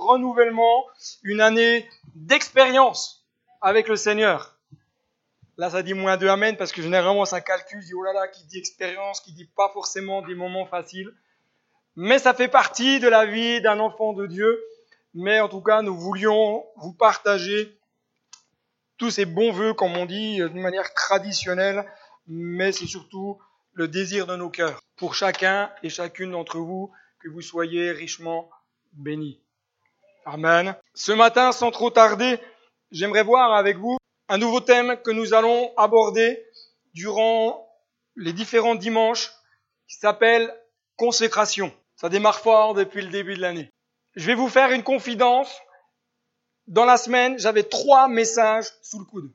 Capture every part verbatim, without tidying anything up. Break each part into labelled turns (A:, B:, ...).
A: renouvellement, une année d'expérience avec le Seigneur. Là, ça dit moins de amen parce que généralement, ça calcule, je dis, oh là là, qui dit expérience, qui dit pas forcément des moments faciles. Mais ça fait partie de la vie d'un enfant de Dieu. Mais en tout cas, nous voulions vous partager tous ces bons vœux, comme on dit, d'une manière traditionnelle, mais c'est surtout le désir de nos cœurs. Pour chacun et chacune d'entre vous, que vous soyez richement bénis. Amen. Ce matin, sans trop tarder, j'aimerais voir avec vous un nouveau thème que nous allons aborder durant les différents dimanches, qui s'appelle consécration. Ça démarre fort depuis le début de l'année. Je vais vous faire une confidence. Dans la semaine, j'avais trois messages sous le coude.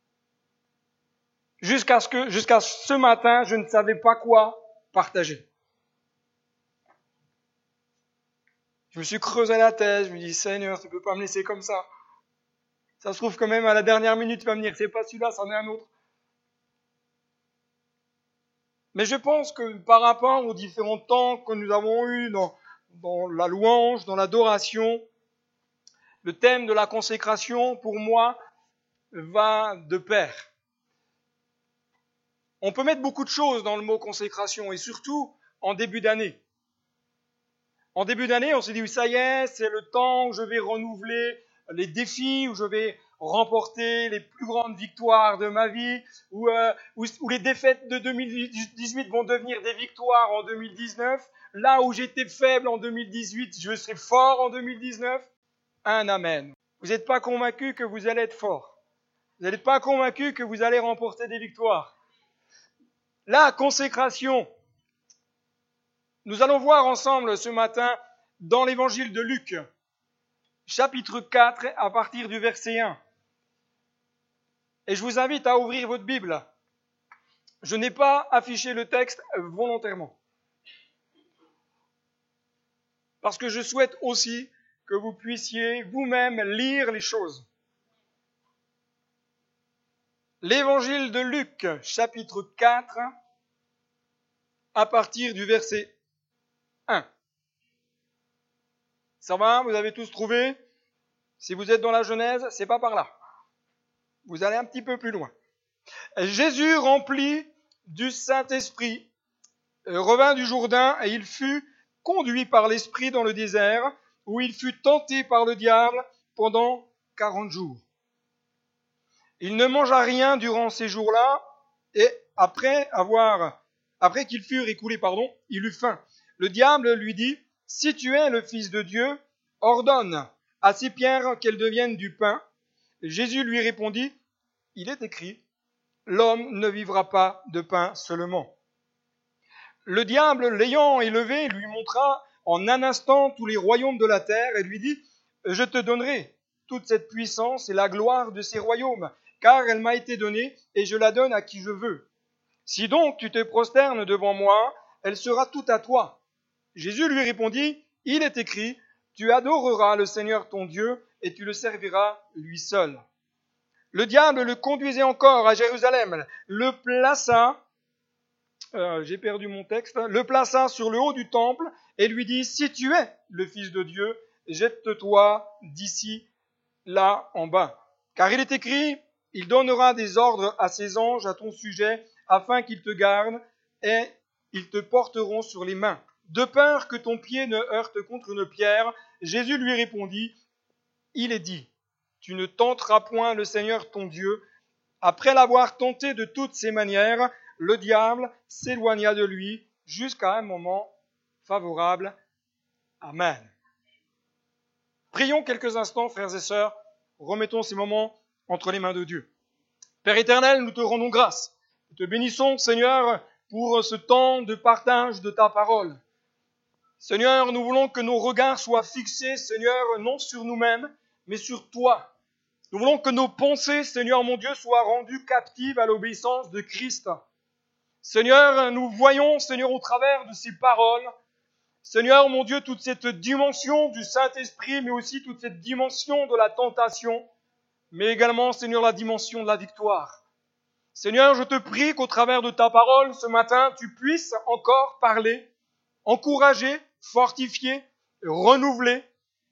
A: Jusqu'à ce que, jusqu'à ce matin, je ne savais pas quoi partager. Je me suis creusé la tête, je me dis, Seigneur, tu peux pas me laisser comme ça. Ça se trouve quand même à la dernière minute, tu vas me dire, c'est pas celui-là, c'en est un autre. Mais je pense que par rapport aux différents temps que nous avons eus dans, dans la louange, dans l'adoration, le thème de la consécration, pour moi, va de pair. On peut mettre beaucoup de choses dans le mot consécration, et surtout en début d'année. En début d'année, on s'est dit, ça y est, c'est le temps où je vais renouveler les défis, où je vais remporter les plus grandes victoires de ma vie, où, euh, où, où les défaites de deux mille dix-huit vont devenir des victoires en deux mille dix-neuf. Là où j'étais faible en deux mille dix-huit, je serai fort en deux mille dix-neuf. Un amen. Vous n'êtes pas convaincu que vous allez être fort. Vous n'êtes pas convaincu que vous allez remporter des victoires. La consécration. Nous allons voir ensemble ce matin dans l'évangile de Luc, chapitre quatre, à partir du verset un. Et je vous invite à ouvrir votre Bible. Je n'ai pas affiché le texte volontairement. Parce que je souhaite aussi que vous puissiez vous-même lire les choses. L'évangile de Luc, chapitre quatre, à partir du verset un. Ça va, vous avez tous trouvé? Si vous êtes dans la Genèse, c'est pas par là. Vous allez un petit peu plus loin. Jésus, rempli du Saint-Esprit, revint du Jourdain et il fut conduit par l'Esprit dans le désert, où il fut tenté par le diable pendant quarante jours. Il ne mangea rien durant ces jours-là, et après avoir, après qu'ils furent écoulés, pardon, il eut faim. Le diable lui dit, « Si tu es le Fils de Dieu, ordonne à ces pierres qu'elles deviennent du pain. » Jésus lui répondit, « Il est écrit, l'homme ne vivra pas de pain seulement. » Le diable, l'ayant élevé, lui montra en un instant tous les royaumes de la terre et lui dit, « Je te donnerai toute cette puissance et la gloire de ces royaumes, car elle m'a été donnée et je la donne à qui je veux. Si donc tu te prosternes devant moi, elle sera toute à toi. » Jésus lui répondit, « Il est écrit, tu adoreras le Seigneur ton Dieu et tu le serviras lui seul. » Le diable le conduisait encore à Jérusalem, le plaça, euh, j'ai perdu mon texte, le plaça sur le haut du temple et lui dit, « Si tu es le Fils de Dieu, jette-toi d'ici, là en bas. Car il est écrit, il donnera des ordres à ses anges à ton sujet, afin qu'ils te gardent, et ils te porteront sur les mains. De peur que ton pied ne heurte contre une pierre. » Jésus lui répondit, « Il est dit, tu ne tenteras point le Seigneur ton Dieu. » Après l'avoir tenté de toutes ces manières, le diable s'éloigna de lui jusqu'à un moment favorable. Amen. Prions quelques instants, frères et sœurs. Remettons ces moments entre les mains de Dieu. Père éternel, nous te rendons grâce. Nous te bénissons, Seigneur, pour ce temps de partage de ta parole. Seigneur, nous voulons que nos regards soient fixés, Seigneur, non sur nous-mêmes, mais sur toi. Nous voulons que nos pensées, Seigneur mon Dieu, soient rendues captives à l'obéissance de Christ. Seigneur, nous voyons, Seigneur, au travers de ces paroles, Seigneur mon Dieu, toute cette dimension du Saint-Esprit, mais aussi toute cette dimension de la tentation, mais également, Seigneur, la dimension de la victoire. Seigneur, je te prie qu'au travers de ta parole, ce matin, tu puisses encore parler, encourager, fortifier, renouveler,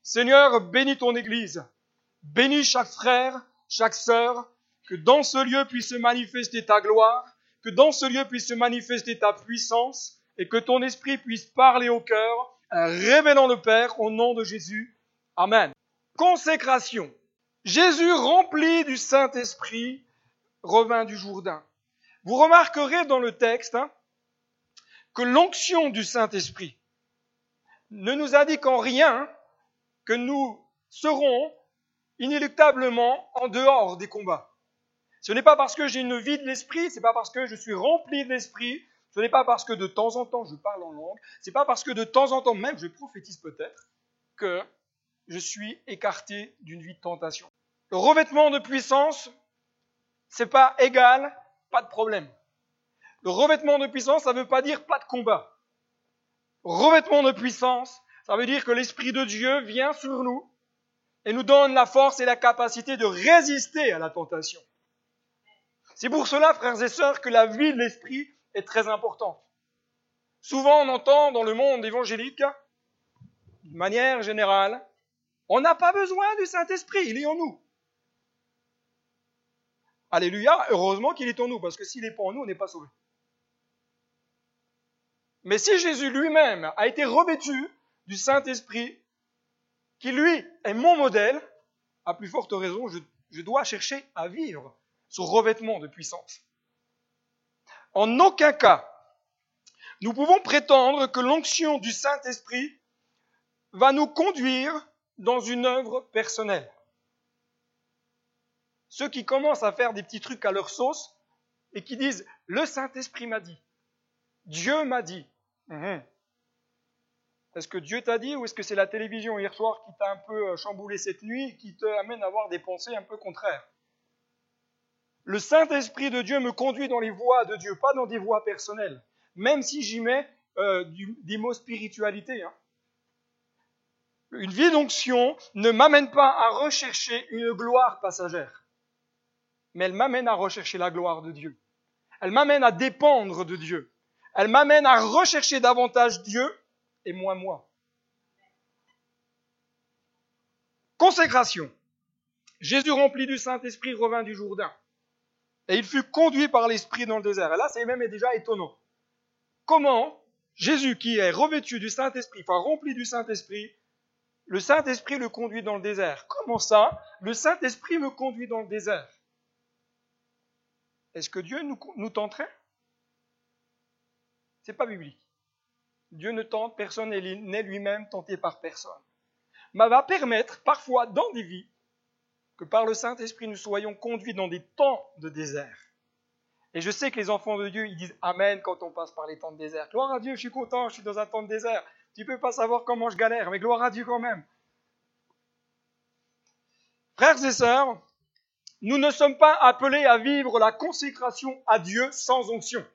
A: Seigneur, bénis ton Église. Bénis chaque frère, chaque sœur, que dans ce lieu puisse se manifester ta gloire, que dans ce lieu puisse se manifester ta puissance, et que ton esprit puisse parler au cœur, révélant le Père au nom de Jésus. Amen. Consécration. Jésus, rempli du Saint-Esprit, revint du Jourdain. Vous remarquerez dans le texte hein, que l'onction du Saint-Esprit ne nous indique en rien que nous serons inéluctablement en dehors des combats. Ce n'est pas parce que j'ai une vie de l'esprit, ce n'est pas parce que je suis rempli de l'esprit, ce n'est pas parce que de temps en temps je parle en langue, ce n'est pas parce que de temps en temps même je prophétise peut-être, que je suis écarté d'une vie de tentation. Le revêtement de puissance, c'est pas égal, pas de problème. Le revêtement de puissance, ça ne veut pas dire pas de combat. Revêtement de puissance, ça veut dire que l'Esprit de Dieu vient sur nous et nous donne la force et la capacité de résister à la tentation. C'est pour cela, frères et sœurs, que la vie de l'Esprit est très importante. Souvent, on entend dans le monde évangélique, de manière générale, on n'a pas besoin du Saint-Esprit, il est en nous. Alléluia, heureusement qu'il est en nous, parce que s'il n'est pas en nous, on n'est pas sauvé. Mais si Jésus lui-même a été revêtu du Saint-Esprit, qui lui est mon modèle, à plus forte raison, je, je dois chercher à vivre ce revêtement de puissance. En aucun cas, nous pouvons prétendre que l'onction du Saint-Esprit va nous conduire dans une œuvre personnelle. Ceux qui commencent à faire des petits trucs à leur sauce et qui disent « le Saint-Esprit m'a dit »,« Dieu m'a dit mmh. ». Est-ce que Dieu t'a dit ou est-ce que c'est la télévision hier soir qui t'a un peu chamboulé cette nuit et qui te amène à avoir des pensées un peu contraires? Le Saint-Esprit de Dieu me conduit dans les voies de Dieu, pas dans des voies personnelles, même si j'y mets euh, du, des mots spiritualité. Hein. Une vie d'onction ne m'amène pas à rechercher une gloire passagère, mais elle m'amène à rechercher la gloire de Dieu. Elle m'amène à dépendre de Dieu. Elle m'amène à rechercher davantage Dieu et moins moi. Consécration. Jésus rempli du Saint-Esprit revint du Jourdain. Et il fut conduit par l'Esprit dans le désert. Et là, c'est même déjà étonnant. Comment Jésus, qui est revêtu du Saint-Esprit, enfin rempli du Saint-Esprit, le Saint-Esprit le conduit dans le désert? Comment ça, le Saint-Esprit me conduit dans le désert? Est-ce que Dieu nous, nous tenterait? C'est pas biblique. Dieu ne tente personne, n'est lui-même tenté par personne. Mais va permettre parfois dans des vies que par le Saint-Esprit nous soyons conduits dans des temps de désert. Et je sais que les enfants de Dieu, ils disent Amen quand on passe par les temps de désert. Gloire à Dieu, je suis content, je suis dans un temps de désert. Tu ne peux pas savoir comment je galère, mais gloire à Dieu quand même. Frères et sœurs, nous ne sommes pas appelés à vivre la consécration à Dieu sans onction.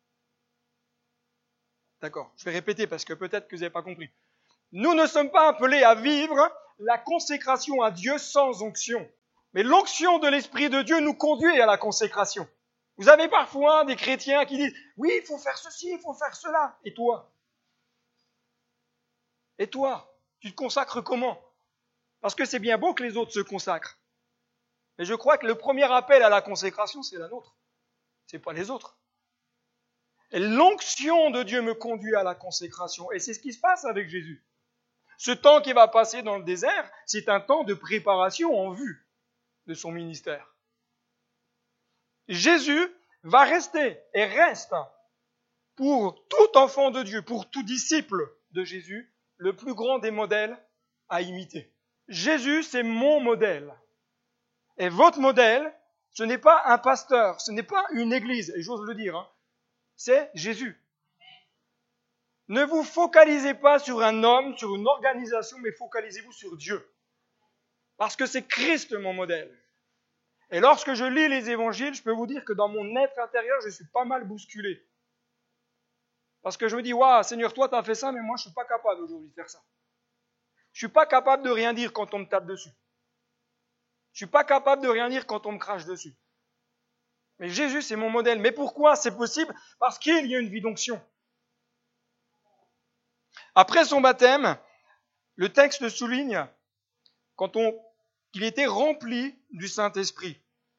A: D'accord, je vais répéter parce que peut-être que vous n'avez pas compris. Nous ne sommes pas appelés à vivre la consécration à Dieu sans onction. Mais l'onction de l'Esprit de Dieu nous conduit à la consécration. Vous avez parfois des chrétiens qui disent « Oui, il faut faire ceci, il faut faire cela. » Et toi? Et toi? Tu te consacres comment? Parce que c'est bien beau que les autres se consacrent. Mais je crois que le premier appel à la consécration, c'est la nôtre. Ce n'est pas les autres. Et l'onction de Dieu me conduit à la consécration. Et c'est ce qui se passe avec Jésus. Ce temps qu'il va passer dans le désert, c'est un temps de préparation en vue de son ministère. Jésus va rester et reste pour tout enfant de Dieu, pour tout disciple de Jésus, le plus grand des modèles à imiter. Jésus, c'est mon modèle. Et votre modèle, ce n'est pas un pasteur, ce n'est pas une église, et j'ose le dire, hein, c'est Jésus. Ne vous focalisez pas sur un homme, sur une organisation, mais focalisez-vous sur Dieu. Parce que c'est Christ mon modèle. Et lorsque je lis les évangiles, je peux vous dire que dans mon être intérieur, je suis pas mal bousculé. Parce que je me dis, waouh, Seigneur, toi, tu as fait ça, mais moi, je ne suis pas capable aujourd'hui de faire ça. Je ne suis pas capable de rien dire quand on me tape dessus. Je ne suis pas capable de rien dire quand on me crache dessus. Mais Jésus, c'est mon modèle. Mais pourquoi c'est possible? Parce qu'il y a une vie d'onction. Après son baptême, le texte souligne quand on, qu'il était rempli du Saint-Esprit.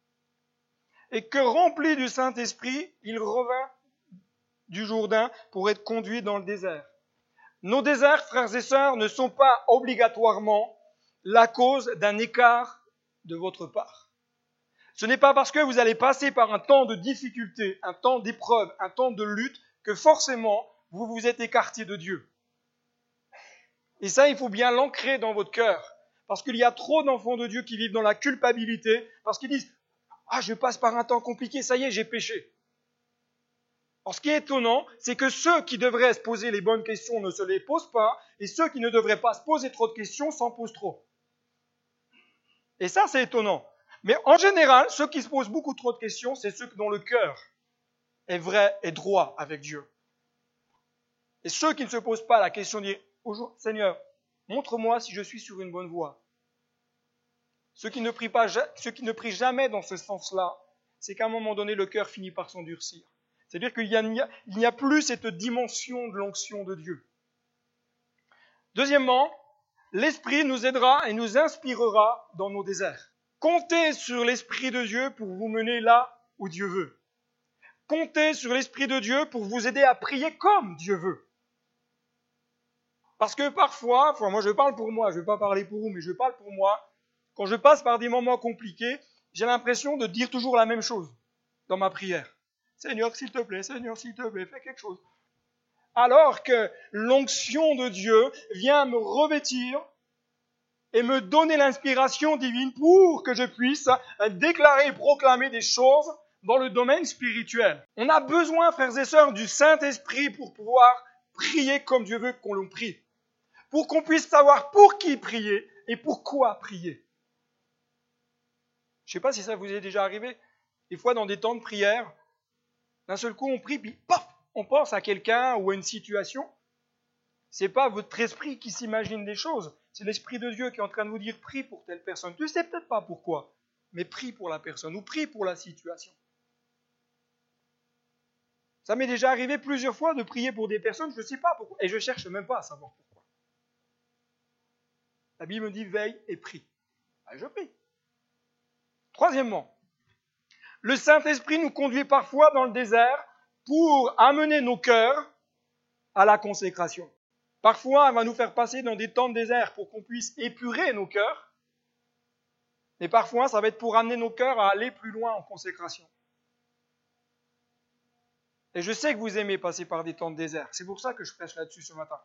A: Et que rempli du Saint-Esprit, il revint du Jourdain pour être conduit dans le désert. Nos déserts, frères et sœurs, ne sont pas obligatoirement la cause d'un écart de votre part. Ce n'est pas parce que vous allez passer par un temps de difficulté, un temps d'épreuve, un temps de lutte, que forcément vous vous êtes écarté de Dieu. Et ça, il faut bien l'ancrer dans votre cœur. Parce qu'il y a trop d'enfants de Dieu qui vivent dans la culpabilité, parce qu'ils disent « Ah, je passe par un temps compliqué, ça y est, j'ai péché ». Alors, ce qui est étonnant, c'est que ceux qui devraient se poser les bonnes questions ne se les posent pas, et ceux qui ne devraient pas se poser trop de questions s'en posent trop. Et ça, c'est étonnant. Mais en général, ceux qui se posent beaucoup trop de questions, c'est ceux dont le cœur est vrai et droit avec Dieu. Et ceux qui ne se posent pas la question de dire « Seigneur, montre-moi si je suis sur une bonne voie ». Ceux qui ne prient pas, ceux qui ne prient jamais dans ce sens-là, c'est qu'à un moment donné, le cœur finit par s'endurcir. C'est-à-dire qu'il n'y a, il n'y a plus cette dimension de l'onction de Dieu. Deuxièmement, l'Esprit nous aidera et nous inspirera dans nos déserts. Comptez sur l'Esprit de Dieu pour vous mener là où Dieu veut. Comptez sur l'Esprit de Dieu pour vous aider à prier comme Dieu veut. Parce que parfois, enfin moi je parle pour moi, je ne vais pas parler pour vous, mais je parle pour moi, quand je passe par des moments compliqués, j'ai l'impression de dire toujours la même chose dans ma prière. Seigneur, s'il te plaît, Seigneur, s'il te plaît, fais quelque chose. Alors que l'onction de Dieu vient me revêtir et me donner l'inspiration divine pour que je puisse déclarer et proclamer des choses dans le domaine spirituel. On a besoin, frères et sœurs, du Saint-Esprit pour pouvoir prier comme Dieu veut qu'on le prie. Pour qu'on puisse savoir pour qui prier et pourquoi prier. Je ne sais pas si ça vous est déjà arrivé. Des fois, dans des temps de prière, d'un seul coup, on prie, puis paf, on pense à quelqu'un ou à une situation. Ce n'est pas votre esprit qui s'imagine des choses. C'est l'Esprit de Dieu qui est en train de vous dire, prie pour telle personne. Tu ne sais peut-être pas pourquoi, mais prie pour la personne ou prie pour la situation. Ça m'est déjà arrivé plusieurs fois de prier pour des personnes, je ne sais pas pourquoi, et je ne cherche même pas à savoir pourquoi. La Bible me dit, veille et prie. Ben, je prie. Troisièmement, le Saint-Esprit nous conduit parfois dans le désert pour amener nos cœurs à la consécration. Parfois, il va nous faire passer dans des temps de désert pour qu'on puisse épurer nos cœurs. Mais parfois, ça va être pour amener nos cœurs à aller plus loin en consécration. Et je sais que vous aimez passer par des temps de désert. C'est pour ça que je prêche là-dessus ce matin.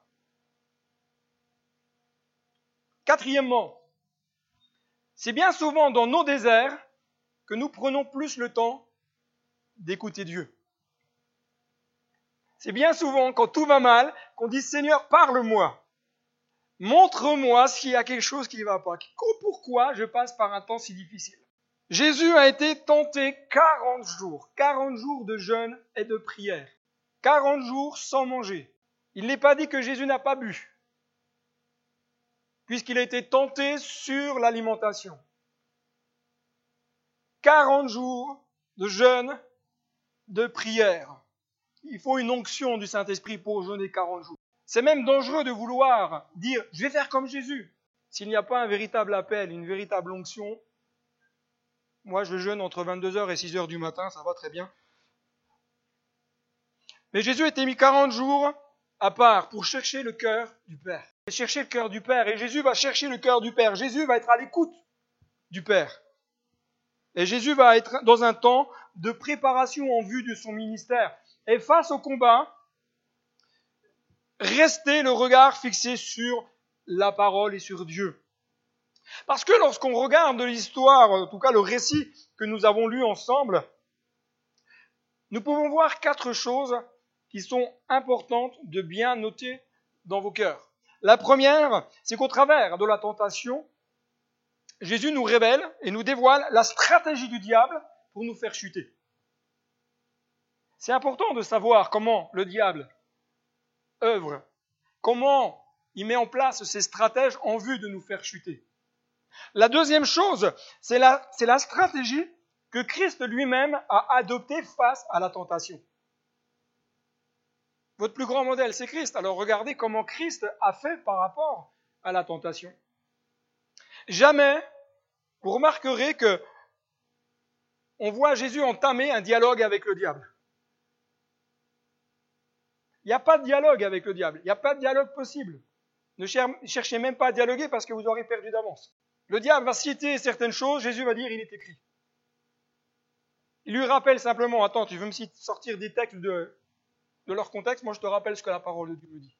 A: Quatrièmement, c'est bien souvent dans nos déserts que nous prenons plus le temps d'écouter Dieu. C'est bien souvent quand tout va mal qu'on dit « Seigneur, parle-moi. Montre-moi s'il y a quelque chose qui ne va pas. Pourquoi je passe par un temps si difficile ?» Jésus a été tenté quarante jours, quarante jours de jeûne et de prière, quarante jours sans manger. Il n'est pas dit que Jésus n'a pas bu, puisqu'il a été tenté sur l'alimentation. quarante jours de jeûne, de prière. Il faut une onction du Saint-Esprit pour jeûner quarante jours. C'est même dangereux de vouloir dire « je vais faire comme Jésus ». S'il n'y a pas un véritable appel, une véritable onction, moi je jeûne entre vingt-deux heures et six heures du matin, ça va très bien. Mais Jésus a été mis quarante jours à part pour chercher le cœur du Père. Et chercher le cœur du Père. Et Jésus va chercher le cœur du Père. Jésus va être à l'écoute du Père. Et Jésus va être dans un temps de préparation en vue de son ministère. Et face au combat, rester le regard fixé sur la parole et sur Dieu. Parce que lorsqu'on regarde l'histoire, en tout cas le récit que nous avons lu ensemble, nous pouvons voir quatre choses qui sont importantes de bien noter dans vos cœurs. La première, c'est qu'au travers de la tentation, Jésus nous révèle et nous dévoile la stratégie du diable pour nous faire chuter. C'est important de savoir comment le diable œuvre, comment il met en place ses stratèges en vue de nous faire chuter. La deuxième chose, c'est la, c'est la stratégie que Christ lui-même a adoptée face à la tentation. Votre plus grand modèle, c'est Christ. Alors regardez comment Christ a fait par rapport à la tentation. jamais, vous remarquerez que on voit Jésus entamer un dialogue avec le diable. Il n'y a pas de dialogue avec le diable. Il n'y a pas de dialogue possible. Ne cherchez même pas à dialoguer parce que vous aurez perdu d'avance. Le diable va citer certaines choses, Jésus va dire, il est écrit. Il lui rappelle simplement, attends, tu veux me sortir des textes de, de leur contexte, moi je te rappelle ce que la parole de Dieu me dit.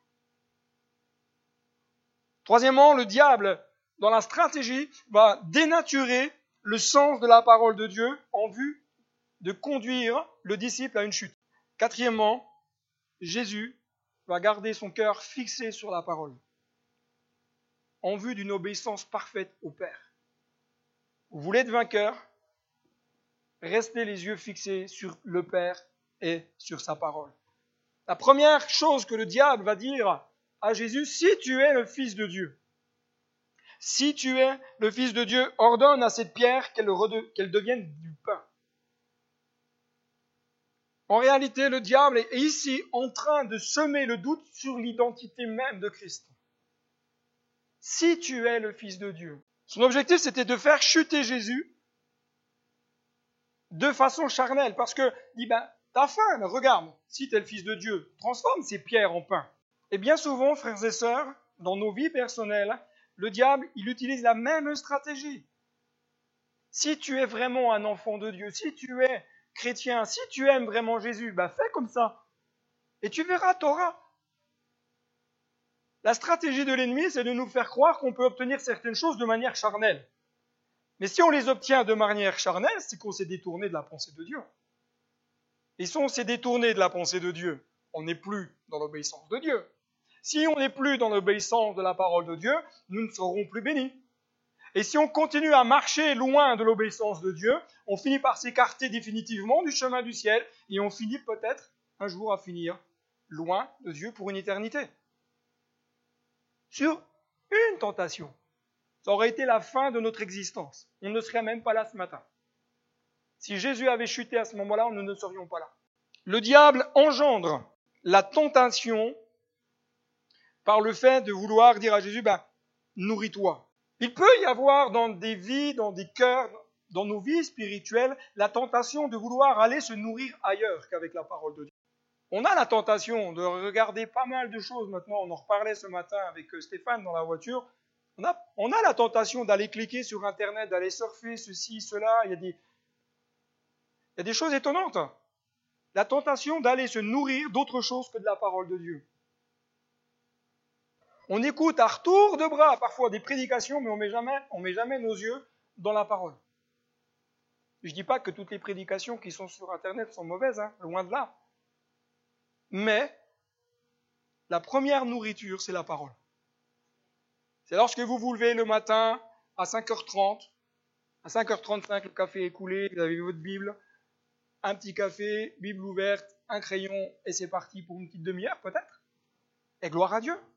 A: Troisièmement, le diable, dans la stratégie, va dénaturer le sens de la parole de Dieu en vue de conduire le disciple à une chute. Quatrièmement, Jésus va garder son cœur fixé sur la parole, en vue d'une obéissance parfaite au Père. Vous voulez être vainqueur, restez les yeux fixés sur le Père et sur sa parole. La première chose que le diable va dire à Jésus, si tu es le Fils de Dieu, si tu es le Fils de Dieu, ordonne à cette pierre qu'elle, rede- qu'elle devienne du pain. En réalité, le diable est ici en train de semer le doute sur l'identité même de Christ. Si tu es le Fils de Dieu. Son objectif, c'était de faire chuter Jésus de façon charnelle. Parce que, il dit, ben, t'as faim, mais regarde, si tu es le Fils de Dieu, transforme ces pierres en pain. Et bien souvent, frères et sœurs, dans nos vies personnelles, le diable, il utilise la même stratégie. Si tu es vraiment un enfant de Dieu, si tu es chrétien, si tu aimes vraiment Jésus, ben fais comme ça. Et tu verras, t'auras. La stratégie de l'ennemi, c'est de nous faire croire qu'on peut obtenir certaines choses de manière charnelle. Mais si on les obtient de manière charnelle, c'est qu'on s'est détourné de la pensée de Dieu. Et si on s'est détourné de la pensée de Dieu, on n'est plus dans l'obéissance de Dieu. Si on n'est plus dans l'obéissance de la parole de Dieu, nous ne serons plus bénis. Et si on continue à marcher loin de l'obéissance de Dieu, on finit par s'écarter définitivement du chemin du ciel et on finit peut-être un jour à finir loin de Dieu pour une éternité. Sur une tentation, ça aurait été la fin de notre existence. On ne serait même pas là ce matin. Si Jésus avait chuté à ce moment-là, nous ne serions pas là. Le diable engendre la tentation par le fait de vouloir dire à Jésus, ben, nourris-toi. Il peut y avoir dans des vies, dans des cœurs, dans nos vies spirituelles, la tentation de vouloir aller se nourrir ailleurs qu'avec la parole de Dieu. On a la tentation de regarder pas mal de choses maintenant, on en reparlait ce matin avec Stéphane dans la voiture, on a, on a la tentation d'aller cliquer sur Internet, d'aller surfer ceci, cela, il y a des, il y a des choses étonnantes. La tentation d'aller se nourrir d'autre chose que de la parole de Dieu. On écoute à retour de bras parfois des prédications, mais on met jamais, on met jamais nos yeux dans la parole. Je ne dis pas que toutes les prédications qui sont sur Internet sont mauvaises, hein, loin de là. Mais la première nourriture, c'est la parole. C'est lorsque vous vous levez le matin à cinq heures trente, à cinq heures trente-cinq, le café est coulé, vous avez votre Bible, un petit café, Bible ouverte, un crayon, et c'est parti pour une petite demi-heure peut-être. Et gloire à Dieu.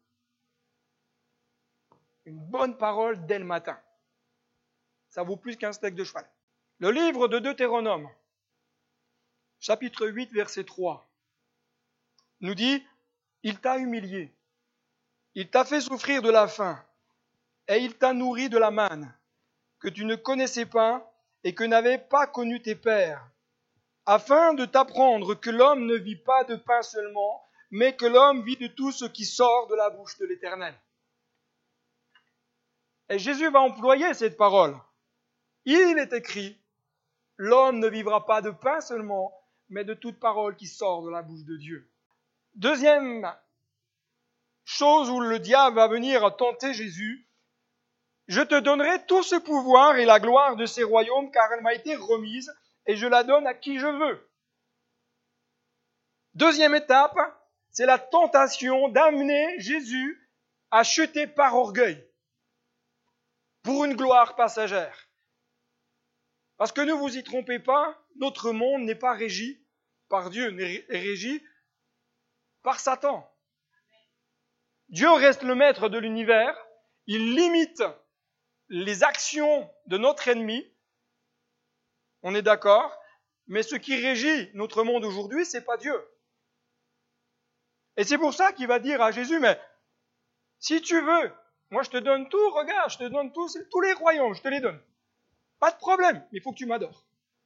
A: Une bonne parole dès le matin. Ça vaut plus qu'un steak de cheval. Le livre de Deutéronome, chapitre huit, verset trois, nous dit « Il t'a humilié, il t'a fait souffrir de la faim, et il t'a nourri de la manne, que tu ne connaissais pas et que n'avaient pas connu tes pères, afin de t'apprendre que l'homme ne vit pas de pain seulement, mais que l'homme vit de tout ce qui sort de la bouche de l'Éternel. » Et Jésus va employer cette parole. Il est écrit, l'homme ne vivra pas de pain seulement, mais de toute parole qui sort de la bouche de Dieu. Deuxième chose où le diable va venir tenter Jésus, je te donnerai tout ce pouvoir et la gloire de ces royaumes, car elle m'a été remise, et je la donne à qui je veux. Deuxième étape, c'est la tentation d'amener Jésus à chuter par orgueil, pour une gloire passagère. Parce que ne vous y trompez pas, notre monde n'est pas régi par Dieu, n'est régi par Satan. Dieu reste le maître de l'univers, il limite les actions de notre ennemi, on est d'accord, mais ce qui régit notre monde aujourd'hui, c'est pas Dieu. Et c'est pour ça qu'il va dire à Jésus, mais si tu veux, Moi, je te donne tout, regarde, je te donne tout, tous les royaumes, je te les donne. Pas de problème, mais il faut que tu m'adores.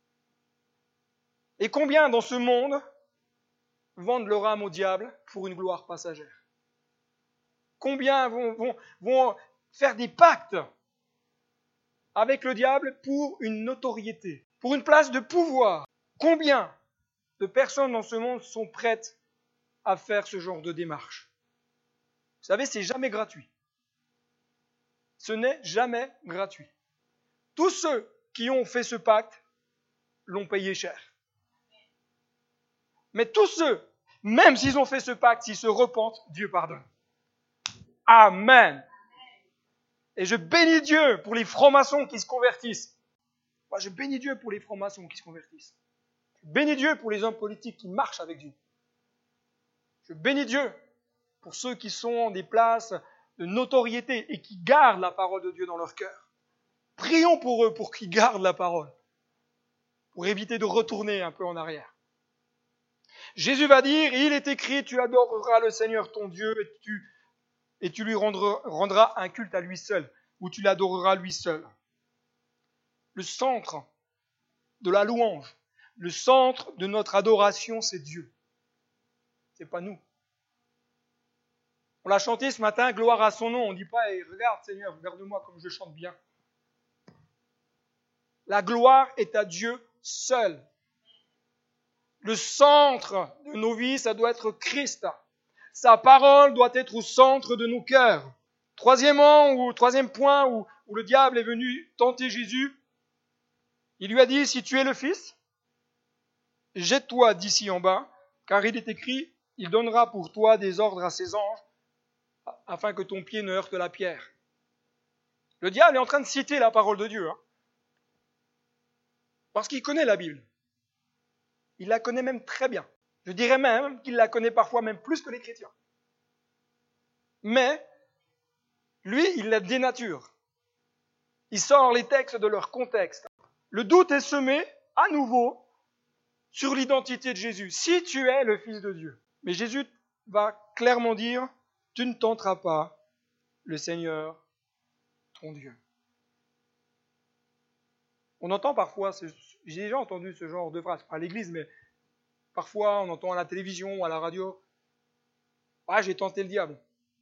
A: Et combien dans ce monde vendent leur âme au diable pour une gloire passagère? Combien vont, vont, vont faire des pactes avec le diable pour une notoriété, pour une place de pouvoir? Combien de personnes dans ce monde sont prêtes à faire ce genre de démarche? Vous savez, c'est jamais gratuit. Ce n'est jamais gratuit. Tous ceux qui ont fait ce pacte l'ont payé cher. Mais tous ceux, même s'ils ont fait ce pacte, s'ils se repentent, Dieu pardonne. Amen. Et je bénis Dieu pour les francs-maçons qui se convertissent. Moi, je bénis Dieu pour les francs-maçons qui se convertissent. Je bénis Dieu pour les hommes politiques qui marchent avec Dieu. Je bénis Dieu pour ceux qui sont en des places de notoriété et qui gardent la parole de Dieu dans leur cœur. Prions pour eux pour qu'ils gardent la parole, pour éviter de retourner un peu en arrière. Jésus va dire, il est écrit, tu adoreras le Seigneur ton Dieu et tu, et tu lui rendras, rendras un culte à lui seul, ou tu l'adoreras lui seul. Le centre de la louange, le centre de notre adoration, c'est Dieu. C'est pas nous. On l'a chanté ce matin, gloire à son nom. On ne dit pas, hey, regarde Seigneur, regarde-moi comme je chante bien. La gloire est à Dieu seul. Le centre de nos vies, ça doit être Christ. Sa parole doit être au centre de nos cœurs. Troisièmement, ou troisième point où, où le diable est venu tenter Jésus, il lui a dit, si tu es le Fils, jette-toi d'ici en bas, car il est écrit, il donnera pour toi des ordres à ses anges, afin que ton pied ne heurte la pierre. Le diable est en train de citer la parole de Dieu, hein, parce qu'il connaît la Bible. Il la connaît même très bien. Je dirais même qu'il la connaît parfois même plus que les chrétiens. Mais, lui, il la dénature. Il sort les textes de leur contexte. Le doute est semé, à nouveau, sur l'identité de Jésus. Si tu es le Fils de Dieu. Mais Jésus va clairement dire, tu ne tenteras pas le Seigneur, ton Dieu. On entend parfois, j'ai déjà entendu ce genre de phrase, pas à l'église, mais parfois on entend à la télévision ou à la radio, ah, j'ai tenté le diable.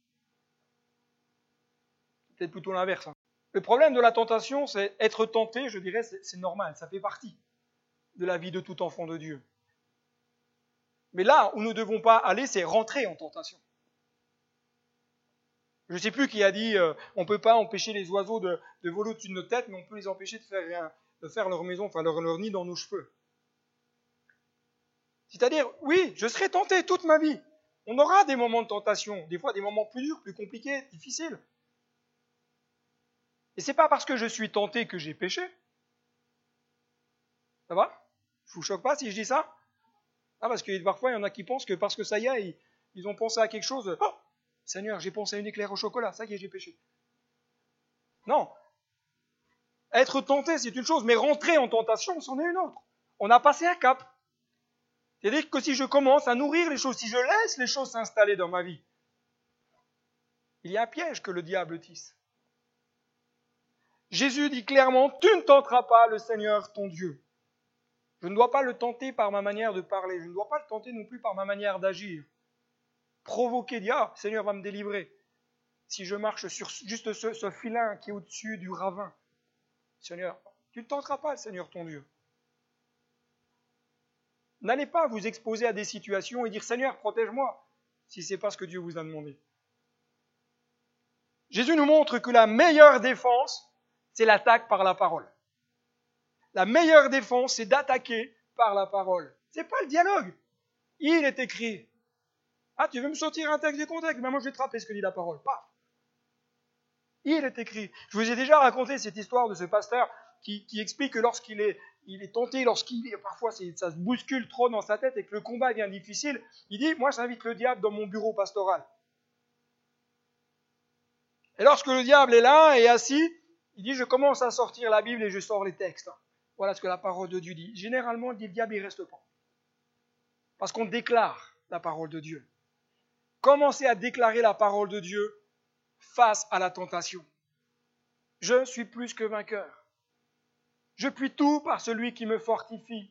A: Peut-être plutôt l'inverse. Hein. Le problème de la tentation, c'est être tenté, je dirais, c'est, c'est normal, ça fait partie de la vie de tout enfant de Dieu. Mais là où nous ne devons pas aller, c'est rentrer en tentation. Je ne sais plus qui a dit, euh, on ne peut pas empêcher les oiseaux de, de voler au-dessus de nos têtes, mais on peut les empêcher de faire, rien, de faire leur maison, enfin leur, leur nid dans nos cheveux. C'est-à-dire, oui, je serai tenté toute ma vie. On aura des moments de tentation, des fois des moments plus durs, plus compliqués, difficiles. Et c'est pas parce que je suis tenté que j'ai péché. Ça va? Je vous choque pas si je dis ça? Ah, parce que parfois, il y en a qui pensent que parce que ça y est, ils, ils ont pensé à quelque chose. Oh, Seigneur, j'ai pensé à une éclair au chocolat, ça y est, j'ai péché. Non. Être tenté, c'est une chose, mais rentrer en tentation, c'en est une autre. On a passé un cap. C'est-à-dire que si je commence à nourrir les choses, si je laisse les choses s'installer dans ma vie, il y a un piège que le diable tisse. Jésus dit clairement, tu ne tenteras pas le Seigneur ton Dieu. Je ne dois pas le tenter par ma manière de parler, je ne dois pas le tenter non plus par ma manière d'agir. Provoquer, dire, ah, Seigneur va me délivrer. Si je marche sur juste ce, ce filin qui est au-dessus du ravin, Seigneur, tu ne tenteras pas le Seigneur ton Dieu. N'allez pas vous exposer à des situations et dire, Seigneur, protège-moi, si ce n'est pas ce que Dieu vous a demandé. Jésus nous montre que la meilleure défense, c'est l'attaque par la parole. La meilleure défense, c'est d'attaquer par la parole. Ce n'est pas le dialogue. Il est écrit. Ah, tu veux me sortir un texte du contexte? Ben moi, je vais te rappeler ce que dit la parole. Paf. Il est écrit. Je vous ai déjà raconté cette histoire de ce pasteur qui, qui explique que lorsqu'il est, il est tenté, lorsqu'il est, parfois c'est, ça se bouscule trop dans sa tête et que le combat devient difficile, il dit, moi, j'invite le diable dans mon bureau pastoral. Et lorsque le diable est là et assis, il dit, je commence à sortir la Bible et je sors les textes. Voilà ce que la parole de Dieu dit. Généralement, il dit, le diable, il ne reste pas. Parce qu'on déclare la parole de Dieu. Commencez à déclarer la parole de Dieu face à la tentation. Je suis plus que vainqueur. Je puis tout par celui qui me fortifie.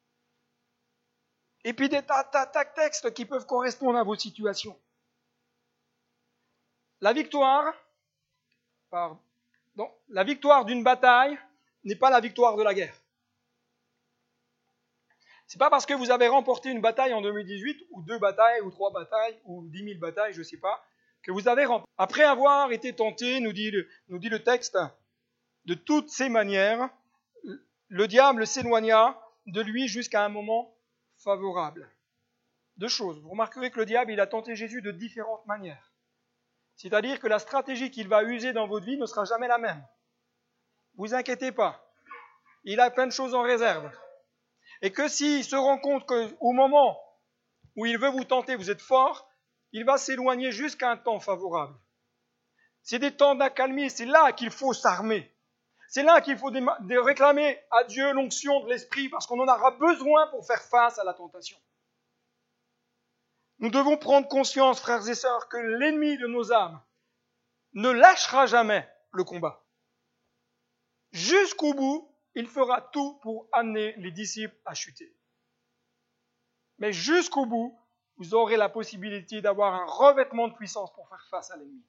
A: Et puis des tas, tas, tas de textes qui peuvent correspondre à vos situations. La victoire, pardon, la victoire d'une bataille n'est pas la victoire de la guerre. C'est pas parce que vous avez remporté une bataille en deux mille dix-huit, ou deux batailles, ou trois batailles, ou dix mille batailles, je ne sais pas, que vous avez remporté. Après avoir été tenté, nous dit, le, nous dit le texte, de toutes ces manières, le diable s'éloigna de lui jusqu'à un moment favorable. Deux choses. Vous remarquerez que le diable, il a tenté Jésus de différentes manières. C'est-à-dire que la stratégie qu'il va user dans votre vie ne sera jamais la même. Vous inquiétez pas. Il a plein de choses en réserve. Et que s'il se rend compte qu'au moment où il veut vous tenter, vous êtes fort, il va s'éloigner jusqu'à un temps favorable. C'est des temps d'accalmie, c'est là qu'il faut s'armer. C'est là qu'il faut réclamer à Dieu l'onction de l'Esprit, parce qu'on en aura besoin pour faire face à la tentation. Nous devons prendre conscience, frères et sœurs, que l'ennemi de nos âmes ne lâchera jamais le combat. Jusqu'au bout, il fera tout pour amener les disciples à chuter. Mais jusqu'au bout, vous aurez la possibilité d'avoir un revêtement de puissance pour faire face à l'ennemi.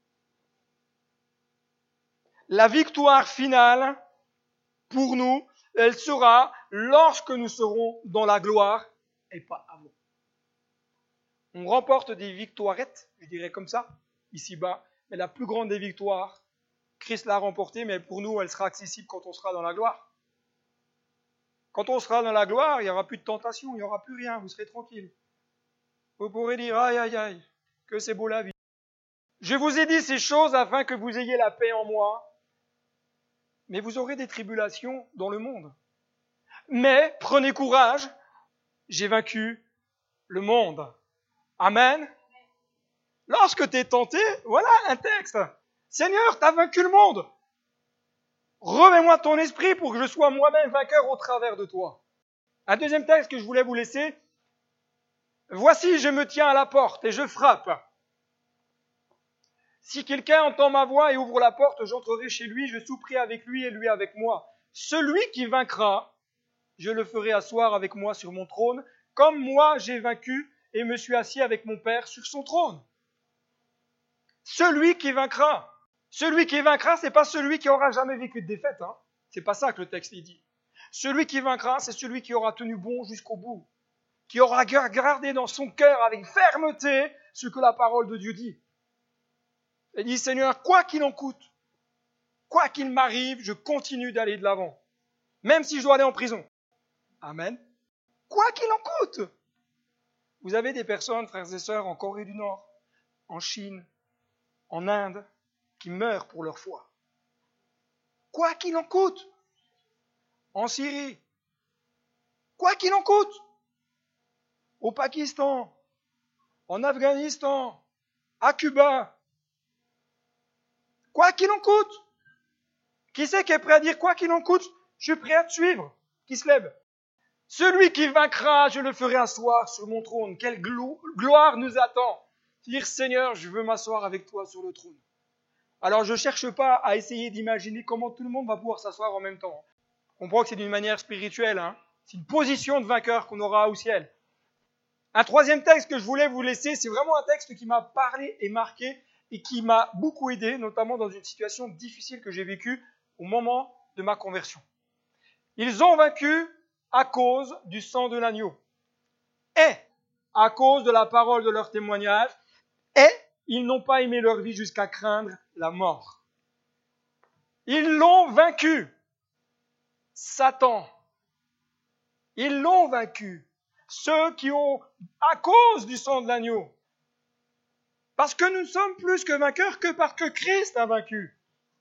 A: La victoire finale, pour nous, elle sera lorsque nous serons dans la gloire et pas avant. On remporte des victoirettes, je dirais comme ça, ici-bas, mais la plus grande des victoires, Christ l'a remportée, mais pour nous, elle sera accessible quand on sera dans la gloire. Quand on sera dans la gloire, il n'y aura plus de tentation, il n'y aura plus rien, vous serez tranquille. Vous pourrez dire, aïe, aïe, aïe, que c'est beau la vie. Je vous ai dit ces choses afin que vous ayez la paix en moi, mais vous aurez des tribulations dans le monde. Mais prenez courage, j'ai vaincu le monde. Amen. Lorsque tu es tenté, voilà un texte. Seigneur, tu as vaincu le monde. Remets-moi ton esprit pour que je sois moi-même vainqueur au travers de toi. Un deuxième texte que je voulais vous laisser. Voici, je me tiens à la porte et je frappe. Si quelqu'un entend ma voix et ouvre la porte, j'entrerai chez lui, je souperai avec lui et lui avec moi. Celui qui vaincra, je le ferai asseoir avec moi sur mon trône, comme moi j'ai vaincu et me suis assis avec mon Père sur son trône. Celui qui vaincra. Celui qui vaincra, c'est pas celui qui aura jamais vécu de défaite. Hein. C'est pas ça que le texte dit. Celui qui vaincra, c'est celui qui aura tenu bon jusqu'au bout, qui aura gardé dans son cœur avec fermeté ce que la parole de Dieu dit. Il dit, Seigneur, quoi qu'il en coûte, quoi qu'il m'arrive, je continue d'aller de l'avant, même si je dois aller en prison. Amen. Quoi qu'il en coûte. Vous avez des personnes, frères et sœurs, en Corée du Nord, en Chine, en Inde, qui meurent pour leur foi. Quoi qu'il en coûte. En Syrie. Quoi qu'il en coûte. Au Pakistan, en Afghanistan, à Cuba. Quoi qu'il en coûte. Qui c'est qui est prêt à dire quoi qu'il en coûte, je suis prêt à te suivre. Qui se lève. Celui qui vaincra, je le ferai asseoir sur mon trône. Quelle glo- gloire nous attend. Dire, Seigneur, je veux m'asseoir avec toi sur le trône. Alors, je ne cherche pas à essayer d'imaginer comment tout le monde va pouvoir s'asseoir en même temps. On comprend que c'est d'une manière spirituelle. Hein. C'est une position de vainqueur qu'on aura au ciel. Un troisième texte que je voulais vous laisser, c'est vraiment un texte qui m'a parlé et marqué et qui m'a beaucoup aidé, notamment dans une situation difficile que j'ai vécue au moment de ma conversion. Ils ont vaincu à cause du sang de l'agneau et à cause de la parole de leur témoignage, et ils n'ont pas aimé leur vie jusqu'à craindre la mort. Ils l'ont vaincu. Satan. Ils l'ont vaincu. Ceux qui ont, à cause du sang de l'agneau. Parce que nous ne sommes plus que vainqueurs que parce que Christ a vaincu.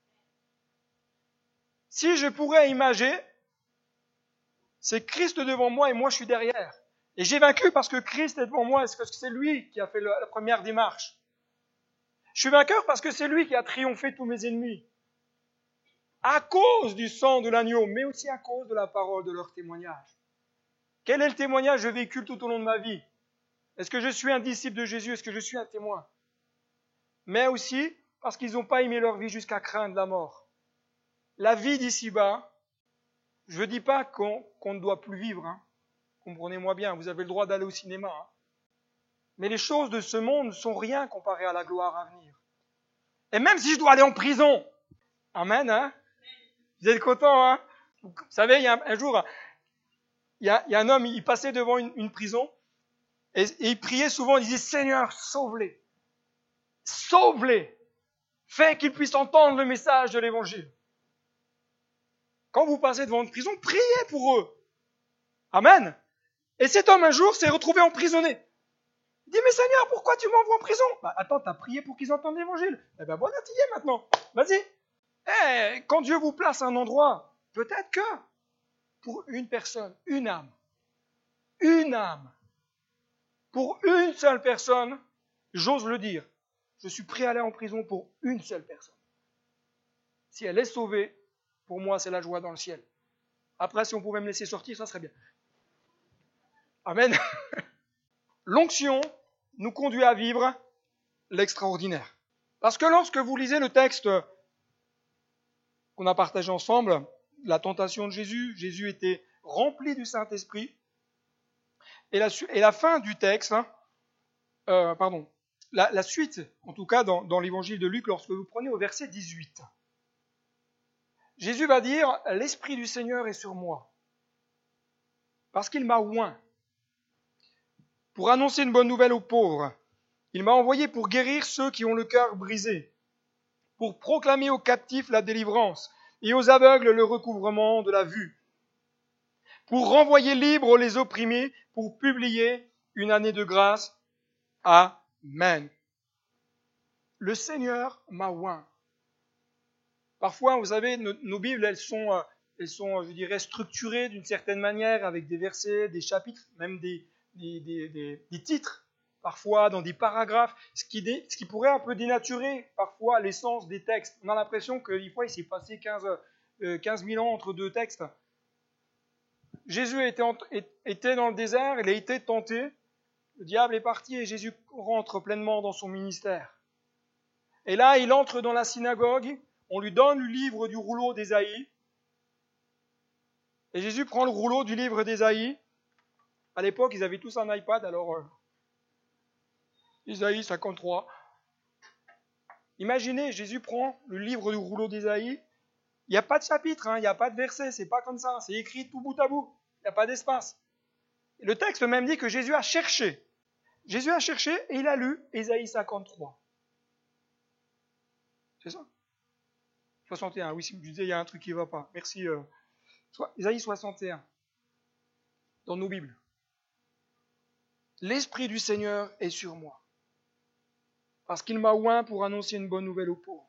A: Si je pourrais imaginer, c'est Christ devant moi et moi je suis derrière. Et j'ai vaincu parce que Christ est devant moi, parce que c'est lui qui a fait la première démarche. Je suis vainqueur parce que c'est lui qui a triomphé tous mes ennemis. À cause du sang de l'agneau, mais aussi à cause de la parole de leur témoignage. Quel est le témoignage que je véhicule tout au long de ma vie? Est-ce que je suis un disciple de Jésus? Est-ce que je suis un témoin? Mais aussi parce qu'ils n'ont pas aimé leur vie jusqu'à craindre la mort. La vie d'ici-bas, je ne dis pas qu'on, qu'on ne doit plus vivre, hein. Comprenez-moi bien, vous avez le droit d'aller au cinéma. Hein. Mais les choses de ce monde ne sont rien comparées à la gloire à venir. Et même si je dois aller en prison, amen, hein, vous êtes contents, hein. Vous savez, il y a un, un jour, il y, a, il y a un homme, il passait devant une, une prison, et, et il priait souvent, il disait, Seigneur, sauve-les. Sauve-les. Fais qu'ils puissent entendre le message de l'évangile. Quand vous passez devant une prison, priez pour eux. Amen. Et cet homme, un jour, s'est retrouvé emprisonné. Il dit, mais Seigneur, pourquoi tu m'envoies en prison? Bah, attends, t'as prié pour qu'ils entendent l'évangile. Eh ben voilà, t'y es maintenant. Vas-y. Eh, quand Dieu vous place à un endroit, peut-être que pour une personne, une âme, une âme, pour une seule personne, j'ose le dire, je suis prêt à aller en prison pour une seule personne. Si elle est sauvée, pour moi, c'est la joie dans le ciel. Après, si on pouvait me laisser sortir, ça serait bien. Amen. L'onction nous conduit à vivre l'extraordinaire. Parce que lorsque vous lisez le texte qu'on a partagé ensemble, la tentation de Jésus, Jésus était rempli du Saint-Esprit. Et la, et la fin du texte, hein, euh, pardon, la, la suite, en tout cas dans, dans l'évangile de Luc, lorsque vous prenez au verset dix-huit, Jésus va dire, « L'Esprit du Seigneur est sur moi, parce qu'il m'a oint pour annoncer une bonne nouvelle aux pauvres. Il m'a envoyé pour guérir ceux qui ont le cœur brisé, pour proclamer aux captifs la délivrance et aux aveugles le recouvrement de la vue, pour renvoyer libres les opprimés, pour publier une année de grâce. Amen. » Le Seigneur m'a oint. Parfois, vous savez, nos, nos Bibles, elles sont, elles sont, je dirais, structurées d'une certaine manière, avec des versets, des chapitres, même des, des, des, des, des titres, parfois dans des paragraphes, ce qui, dé, ce qui pourrait un peu dénaturer parfois l'essence des textes. On a l'impression que des fois, il s'est passé quinze mille ans entre deux textes. Jésus était, était dans le désert, il a été tenté, le diable est parti et Jésus rentre pleinement dans son ministère. Et là, il entre dans la synagogue, on lui donne le livre du rouleau d'Ésaïe, et Jésus prend le rouleau du livre d'Ésaïe. À l'époque, ils avaient tous un iPad, alors euh, Ésaïe cinquante-trois. Imaginez, Jésus prend le livre du rouleau d'Ésaïe. Il n'y a pas de chapitre, hein, il n'y a pas de verset, c'est pas comme ça, c'est écrit tout bout à bout. Il n'y a pas d'espace. Et le texte même dit que Jésus a cherché. Jésus a cherché et il a lu Ésaïe cinquante-trois. C'est ça? soixante et un, oui, si je disais il y a un truc qui ne va pas. Merci. Euh, Ésaïe soixante et un, dans nos Bibles. L'Esprit du Seigneur est sur moi, parce qu'il m'a oint pour annoncer une bonne nouvelle aux pauvres.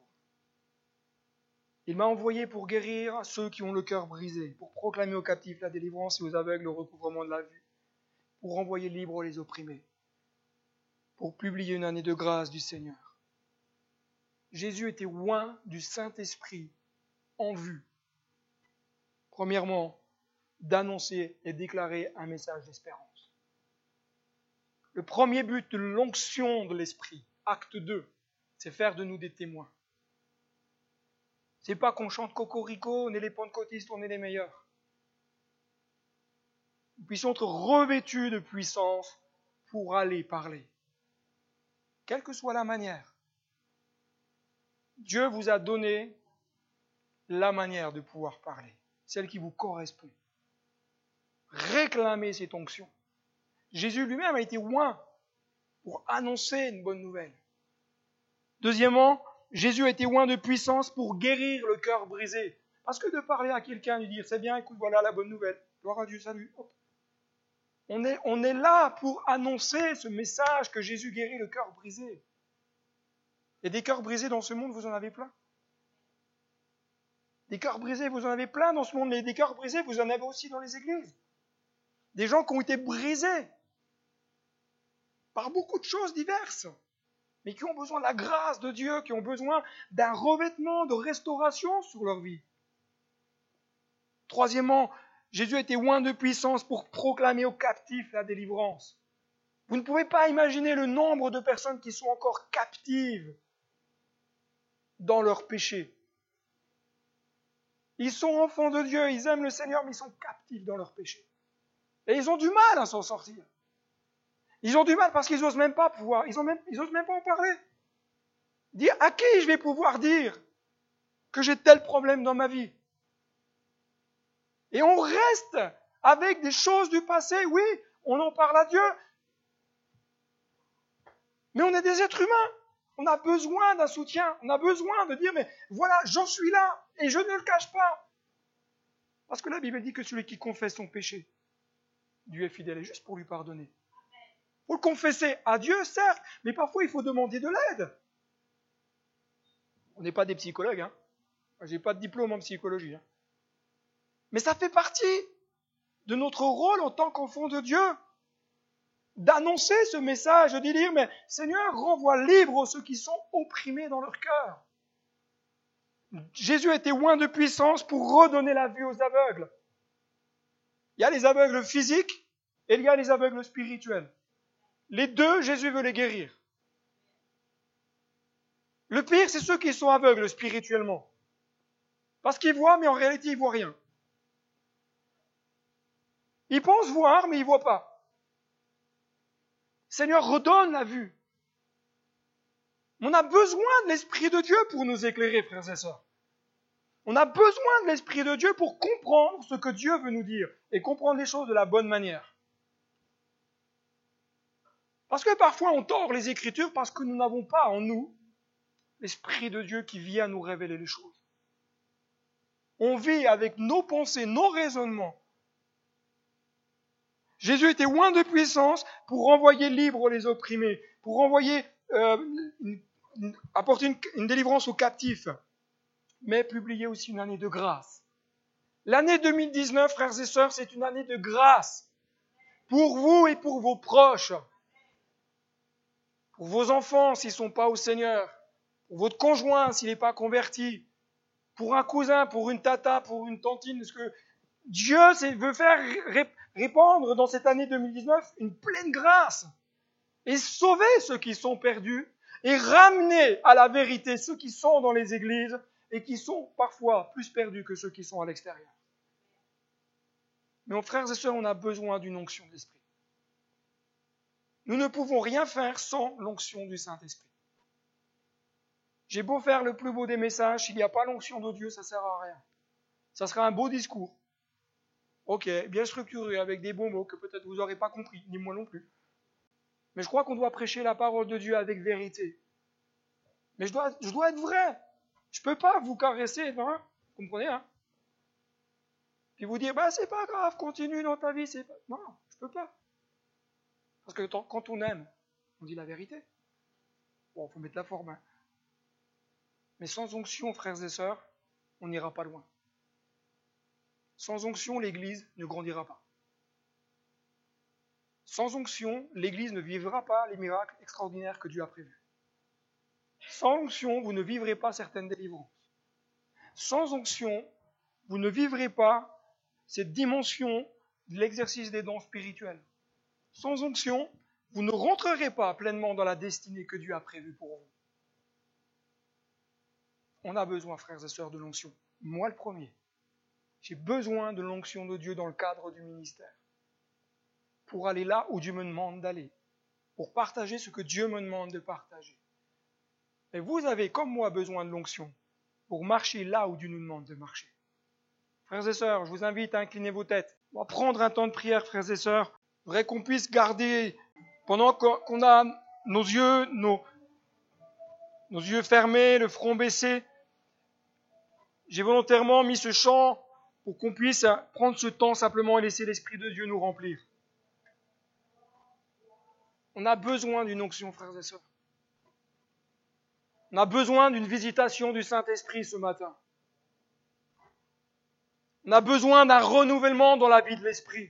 A: Il m'a envoyé pour guérir ceux qui ont le cœur brisé, pour proclamer aux captifs la délivrance et aux aveugles le recouvrement de la vue, pour renvoyer libres les opprimés, pour publier une année de grâce du Seigneur. Jésus était oint du Saint-Esprit en vue, premièrement, d'annoncer et déclarer un message d'espérance. Le premier but de l'onction de l'Esprit, acte deux, c'est faire de nous des témoins. C'est pas qu'on chante cocorico, on est les pentecôtistes, on est les meilleurs. Nous puissions être revêtus de puissance pour aller parler. Quelle que soit la manière. Dieu vous a donné la manière de pouvoir parler, celle qui vous correspond. Réclamez cette onction. Jésus lui-même a été oint pour annoncer une bonne nouvelle. Deuxièmement, Jésus a été oint de puissance pour guérir le cœur brisé. Parce que de parler à quelqu'un, lui dire, c'est bien, écoute, voilà la bonne nouvelle. Gloire à Dieu, salut. Hop. On est, on est là pour annoncer ce message que Jésus guérit le cœur brisé. Et des cœurs brisés dans ce monde, vous en avez plein. Des cœurs brisés, vous en avez plein dans ce monde, mais des cœurs brisés, vous en avez aussi dans les églises. Des gens qui ont été brisés par beaucoup de choses diverses, mais qui ont besoin de la grâce de Dieu, qui ont besoin d'un revêtement de restauration sur leur vie. Troisièmement, Jésus a été oint de puissance pour proclamer aux captifs la délivrance. Vous ne pouvez pas imaginer le nombre de personnes qui sont encore captives dans leur péché. Ils sont enfants de Dieu, ils aiment le Seigneur, mais ils sont captifs dans leur péché. Et ils ont du mal à s'en sortir. Ils ont du mal parce qu'ils n'osent même pas pouvoir, ils n'osent même, ils osent même pas en parler. Dire à qui je vais pouvoir dire que j'ai tel problème dans ma vie. Et on reste avec des choses du passé, oui, on en parle à Dieu. Mais on est des êtres humains. On a besoin d'un soutien. On a besoin de dire, mais voilà, j'en suis là et je ne le cache pas. Parce que la Bible dit que celui qui confesse son péché, Dieu est fidèle et juste pour lui pardonner. Il faut le confesser à Dieu, certes, mais parfois il faut demander de l'aide. On n'est pas des psychologues, hein. Je n'ai pas de diplôme en psychologie. Hein. Mais ça fait partie de notre rôle en tant qu'enfant de Dieu, d'annoncer ce message, de dire, mais Seigneur, renvoie libre ceux qui sont opprimés dans leur cœur. Jésus était oint de puissance pour redonner la vue aux aveugles. Il y a les aveugles physiques et il y a les aveugles spirituels. Les deux, Jésus veut les guérir. Le pire, c'est ceux qui sont aveugles spirituellement. Parce qu'ils voient, mais en réalité, ils ne voient rien. Ils pensent voir, mais ils ne voient pas. Seigneur, redonne la vue. On a besoin de l'Esprit de Dieu pour nous éclairer, frères et sœurs. On a besoin de l'Esprit de Dieu pour comprendre ce que Dieu veut nous dire et comprendre les choses de la bonne manière. Parce que parfois on tord les Écritures parce que nous n'avons pas en nous l'Esprit de Dieu qui vient nous révéler les choses. On vit avec nos pensées, nos raisonnements. Jésus était oint de puissance pour renvoyer libres les opprimés, pour renvoyer, euh, une, une, apporter une, une délivrance aux captifs, mais publier aussi une année de grâce. L'année deux mille dix-neuf, frères et sœurs, c'est une année de grâce pour vous et pour vos proches, pour vos enfants s'ils ne sont pas au Seigneur, pour votre conjoint s'il n'est pas converti, pour un cousin, pour une tata, pour une tantine, parce que Dieu veut faire répandre dans cette année deux mille dix-neuf une pleine grâce et sauver ceux qui sont perdus et ramener à la vérité ceux qui sont dans les églises et qui sont parfois plus perdus que ceux qui sont à l'extérieur. Mais, mes frères et sœurs, on a besoin d'une onction de l'Esprit. Nous ne pouvons rien faire sans l'onction du Saint-Esprit. J'ai beau faire le plus beau des messages, s'il n'y a pas l'onction de Dieu, ça ne sert à rien. Ça sera un beau discours. Ok, bien structuré, avec des bons mots que peut-être vous n'aurez pas compris, ni moi non plus. Mais je crois qu'on doit prêcher la parole de Dieu avec vérité. Mais je dois, je dois être vrai. Je ne peux pas vous caresser, hein, vous comprenez, hein? Puis vous dire, bah, c'est pas grave, continue dans ta vie. C'est pas... Non, je ne peux pas. Parce que quand on aime, on dit la vérité. Bon, il faut mettre la forme. Hein. Mais sans onction, frères et sœurs, on n'ira pas loin. Sans onction, l'Église ne grandira pas. Sans onction, l'Église ne vivra pas les miracles extraordinaires que Dieu a prévus. Sans onction, vous ne vivrez pas certaines délivrances. Sans onction, vous ne vivrez pas cette dimension de l'exercice des dons spirituels. Sans onction, vous ne rentrerez pas pleinement dans la destinée que Dieu a prévue pour vous. On a besoin, frères et sœurs, de l'onction. Moi le premier. J'ai besoin de l'onction de Dieu dans le cadre du ministère. Pour aller là où Dieu me demande d'aller. Pour partager ce que Dieu me demande de partager. Et vous avez, comme moi, besoin de l'onction pour marcher là où Dieu nous demande de marcher. Frères et sœurs, je vous invite à incliner vos têtes. On va prendre un temps de prière, frères et sœurs. Je voudrais qu'on puisse garder, pendant qu'on a nos yeux, nos, nos yeux fermés, le front baissé, j'ai volontairement mis ce chant pour qu'on puisse prendre ce temps simplement et laisser l'Esprit de Dieu nous remplir. On a besoin d'une onction, frères et sœurs. On a besoin d'une visitation du Saint-Esprit ce matin. On a besoin d'un renouvellement dans la vie de l'Esprit.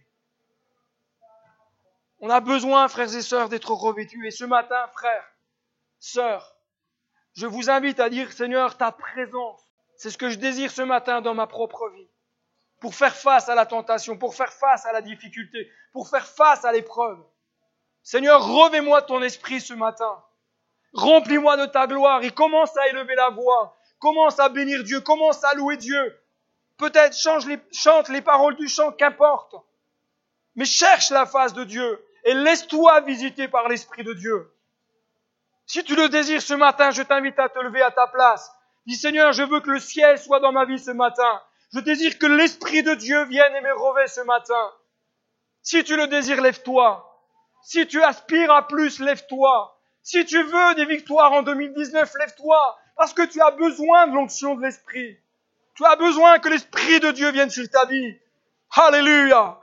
A: On a besoin, frères et sœurs, d'être revêtus. Et ce matin, frères, sœurs, je vous invite à dire, Seigneur, ta présence, c'est ce que je désire ce matin dans ma propre vie. Pour faire face à la tentation, pour faire face à la difficulté, pour faire face à l'épreuve. Seigneur, revêt-moi de ton esprit ce matin. Remplis-moi de ta gloire et commence à élever la voix. commence à bénir Dieu, commence à louer Dieu. Peut-être change les, chante les paroles du chant, qu'importe. Mais cherche la face de Dieu et laisse-toi visiter par l'Esprit de Dieu. Si tu le désires ce matin, je t'invite à te lever à ta place. Dis Seigneur, je veux que le ciel soit dans ma vie ce matin. Je désire que l'Esprit de Dieu vienne et me revêt ce matin. Si tu le désires, lève-toi. Si tu aspires à plus, lève-toi. Si tu veux des victoires en deux mille dix-neuf, lève-toi. Parce que tu as besoin de l'onction de l'Esprit. Tu as besoin que l'Esprit de Dieu vienne sur ta vie. Alléluia.